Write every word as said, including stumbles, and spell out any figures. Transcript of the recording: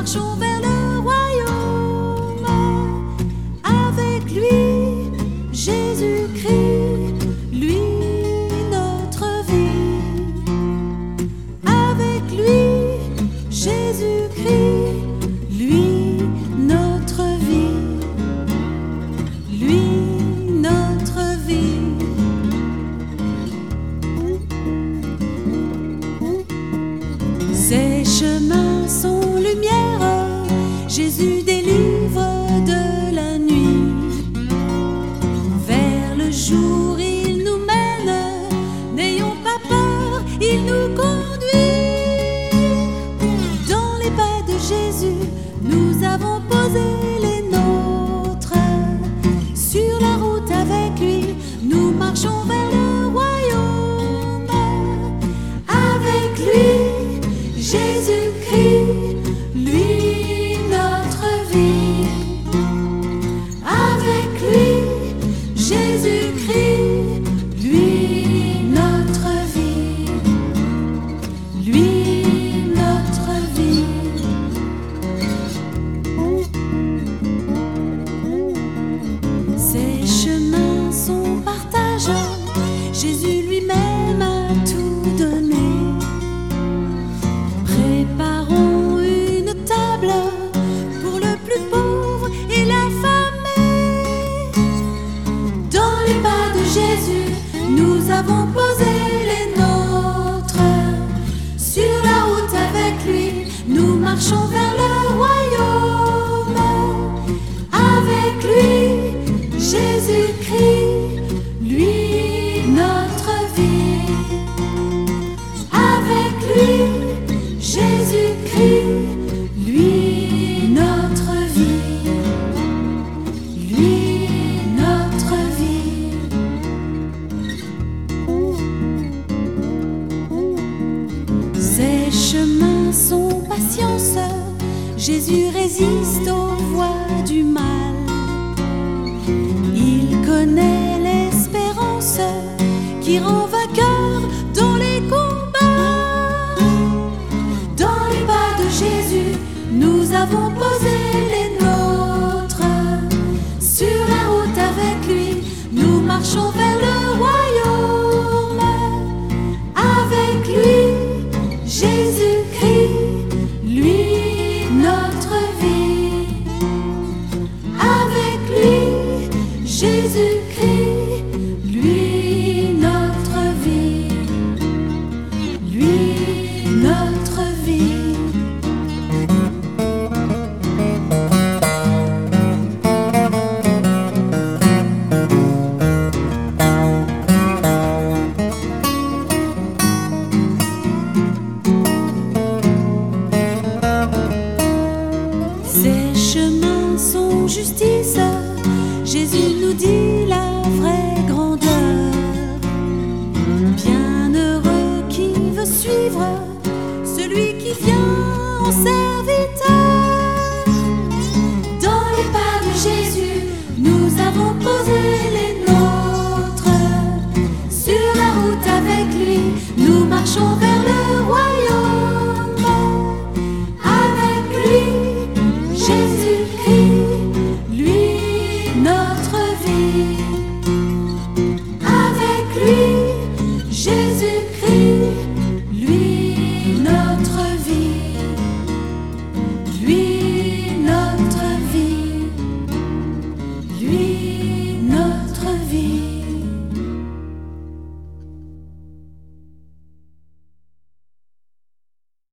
marchons vers le royaume. Avec lui, Jésus-Christ, lui notre vie. Avec lui, Jésus-Christ, lui notre vie. Lui notre vie. Ses chemins sont lumière, Jésus délivre de la nuit. Vers le jour il nous mène, n'ayons pas peur, il nous conduit. Dans les pas de Jésus, nous avons posé les nôtres. Sur la route avec lui, nous marchons vers le royaume. Avec lui, Jésus-Christ, lui notre vie. Avec lui, Jésus-Christ, lui notre vie. Lui notre vie. Ses chemins sont partage, Jésus lui-même a tout donné. Préparons une table pour le plus pauvre et l'affamé. Dans les pas de Jésus, nous avons posé les nôtres. Sur la route avec lui, nous marchons vers le royaume. Avec lui, Jésus-Christ, lui notre vie. Avec lui, Jésus-Christ, lui notre vie. Lui notre vie. Ses chemins sont patience, Jésus résiste aux voies du mal. Il connaît l'espérance qui rend vainqueur dans les combats. Dans les pas de Jésus, nous avons posé les nôtres. Sur la route avec lui, nous marchons vers le royaume. Avec lui, Jésus-Christ, lui notre vie. Avec lui, Jésus-Christ, lui notre vie. Lui notre vie. Ses chemins sont justice,